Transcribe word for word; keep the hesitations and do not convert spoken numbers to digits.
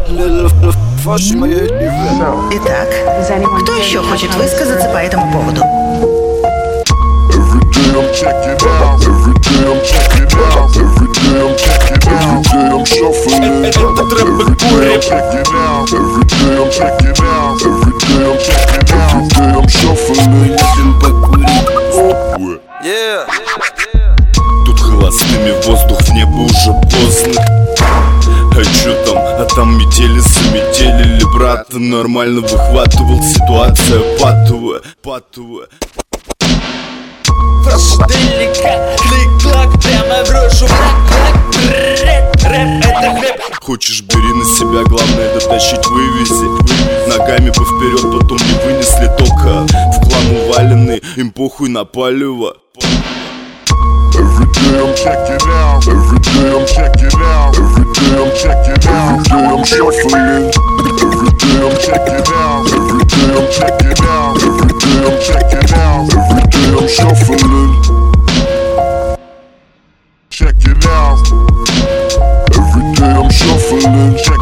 Итак, кто еще хочет высказаться по этому поводу? Тут холостыми воздух, в небо уже поздно. А чё там, а там метели заметелили, брат. Нормально выхватывал, ситуация патовая, патовая. Фашделика, клик-клак, прямо в рожу, рэп, рэп, это хлеб. Хочешь, бери на себя, главное дотащить, вывези. Ногами бы вперед, потом не вынесли, только в хлам уваленный, им похуй на палево. Every day I'm checking out, every day I'm checking out, every day I'm checking out, every day I'm shuffling, every day I'm checking out, every day I'm checking out, every day I'm checking out, every day I'm shuffling, check it out, every day I'm shuffling, check